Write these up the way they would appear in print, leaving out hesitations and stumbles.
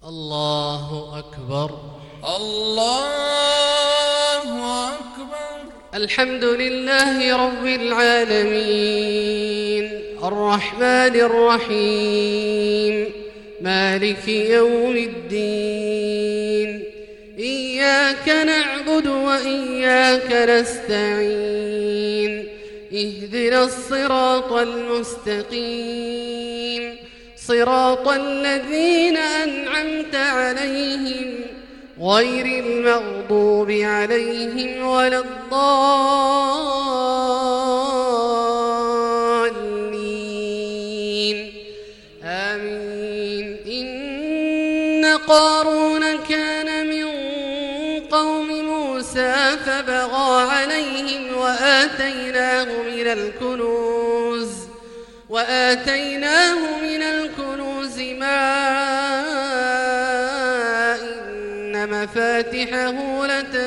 الله أكبر. الله أكبر. الحمد لله رب العالمين الرحمن الرحيم مالك يوم الدين. إياك نعبد وإياك نستعين. اهدنا الصراط المستقيم صراط الذين أنعمت عليهم غير المغضوب عليهم ولا الضالين آمين. إن قارون كان من قوم موسى فبغى عليهم وآتيناه من الكنوز ما إن مفاتحه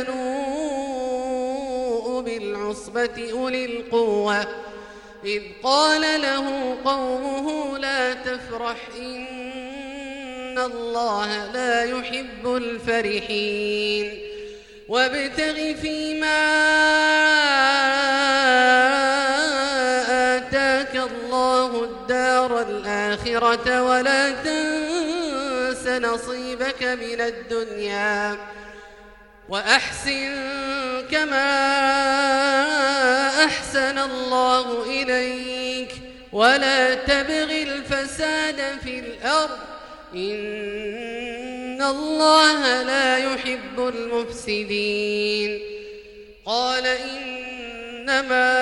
لتنوء بالعصبة أولي القوة إذ قال له قومه لا تفرح إن الله لا يحب الفرحين. وابتغ فيما آتاك الله الدار الآخرة ولا تنس نصيبك من الدنيا وأحسن كما أحسن الله إليك ولا تبغ الفساد في الأرض إن الله لا يحب المفسدين. قال إنما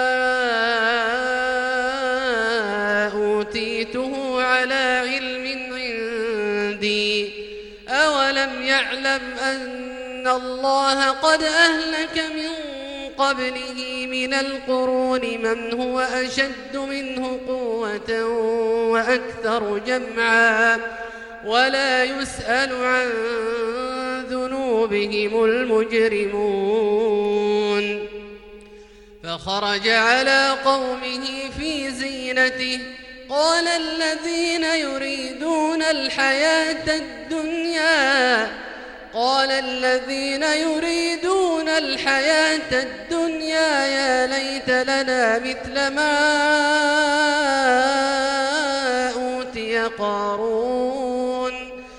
أوتيته على علم عندي أولم يعلم أن الله قد أهلك من قبله من القرون من هو أشد منه قوة وأكثر جمعا ولا يسأل عن ذنوبهم المجرمون. فخرج على قومه في زينته قال الذين يريدون الحياة الدنيا يا ليت لنا مثل ما أوتي قارون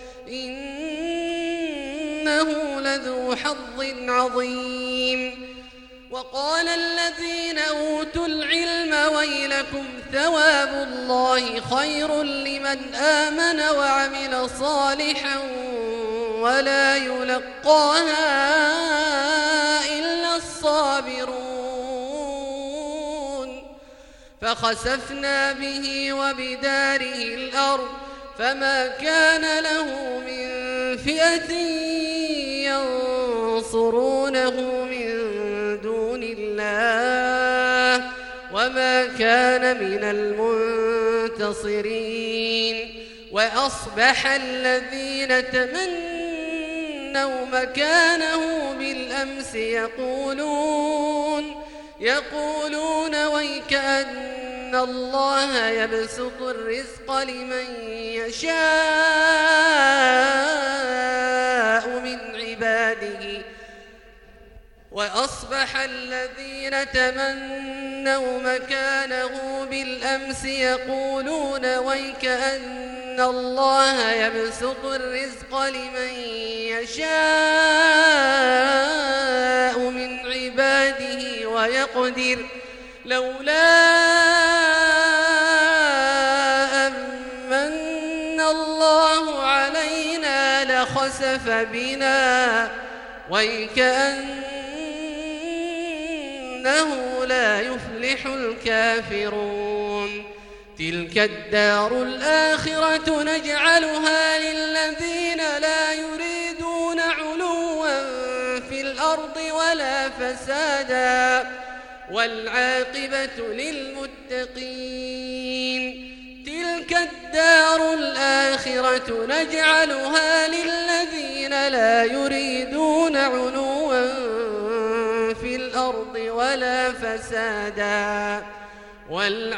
إنه لذو حظ عظيم. وقال الذين أوتوا العلم ويلكم ثواب الله خير لمن آمن وعمل صالحا ولا يلقاها إلا الصابرون. فخسفنا به وبداره الأرض فما كان له من فئة ينصرونه من دون الله وما كان من المنتصرين. وأصبح الذين تمنوا مكانه بالأمس يقولون ويكأن الله يبسط الرزق لمن يشاء من عباده. وأصبح الذين تمنوا مكانه بالأمس يقولون ويكأن الله يبسط الرزق لمن يشاء من عباده ويقدر لولا أمن الله علينا لخسف بنا ويكأنه لا يفلح الكافرون. تلك الدار الآخرة نجعلها للذين لا يريدون علوا في الأرض ولا فسادا والعاقبة للمتقين. تلك الدار الآخرة نجعلها للذين لا يريدون علوا في الأرض ولا فسادا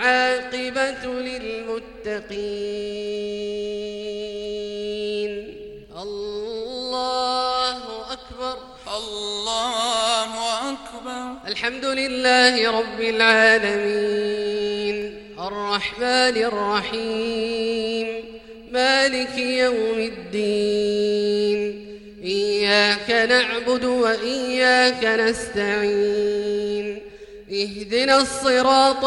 والعاقبة للمتقين. الله أكبر. الحمد لله رب العالمين الرحمن الرحيم مالك يوم الدين إياك نعبد وإياك نستعين اهدنا الصراط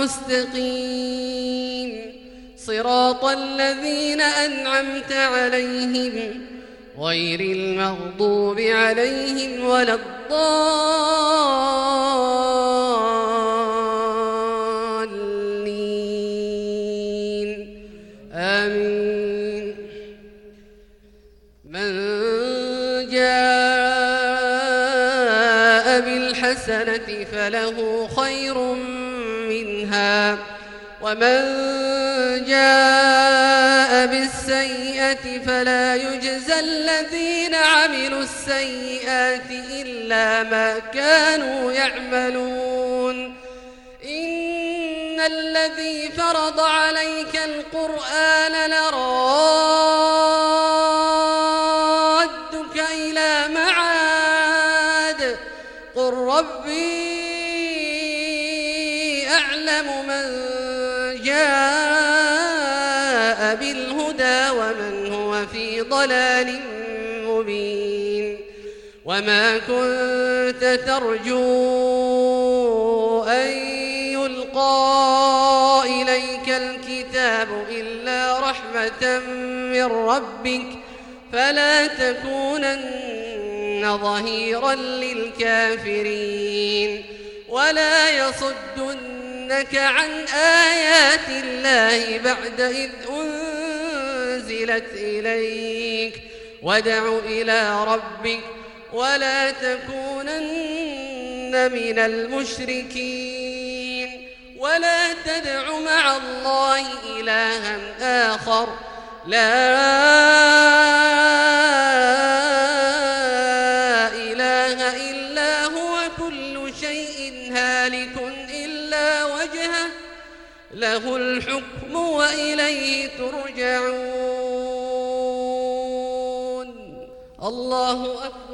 المستقيم صراط الذين أنعمت عليهم غير المغضوب عليهم ولا الضالين آمين. من جاء بالحسنة فله خير منها ومن جاء بالسيئة فلا يجزى الذين عملوا السيئات إلا ما كانوا يعملون. إن الذي فرض عليك القرآن لرادك إلى معاد قل ربي أعلم من جاء بالهدى ومن هو في ضلال مبين. وما كنت ترجو أن يلقى إليك الكتاب إلا رحمة من ربك فلا تكونن ظهيرا للكافرين ولا يصدنك عن آيات الله بعد إذ أنزلت إليك وادع إلى ربك ولا تكونن من المشركين ولا تدع مع الله إلها آخر لا إله إلا هو كل شيء هالك إلا وجهه له الحكم وإليه ترجعون. الله أكبر.